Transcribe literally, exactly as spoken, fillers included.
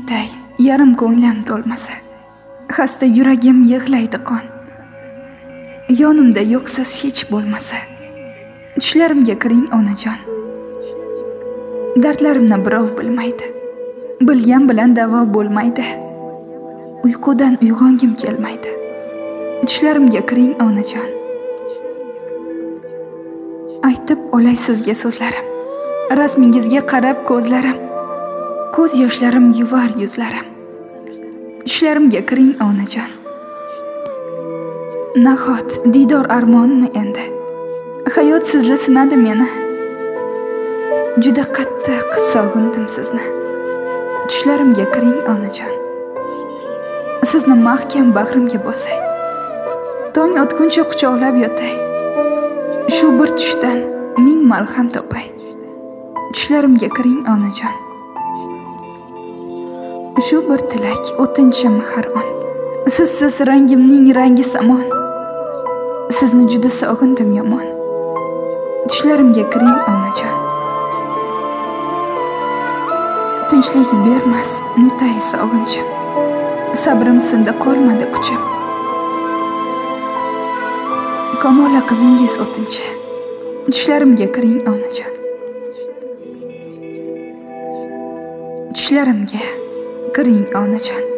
aytay, yarim ko'nglim to'lmasa, xasta yuragim yig'laydi qon. Yonimda yo'qsiz hech bo'lmasa, tushlarimga kiring onajon. Dardlarimni birov bilmaydi, bilgan bilan davo bo'lmaydi. Uyqudan uyg'ongim kelmaydi, tushlarimga kiring onajon. Aytib olay sizga so'zlarim, rasmingizga qarab ko'zlarim, ko'z yoshlarim yuvar yuzlarim, tushlarimga kiring onajon. Nahot didor armonmi endi, hayot sizli sinadi meni. Juda qattiq sog'indim sizni, tushlarimga kiring onajon. Sizni mahkam bag'rimga bosay, tong otguncha quchoqlab yotay. Shu bir tushdan ming malham topay, tushlarimga kiring onajon. Shu bir tilak o'tinchim har on, sizsiz rangimning rangi samon. Sizni juda sog'indim yomon, tushlarimga kiring onajon. Tinchlik bermas netay sog'inchim, sabrim sindi qolmadi kuchim. Kamola qizingiz o'tinchi, tushlarimga kiring onajon. Tushlarimga kiring onajon.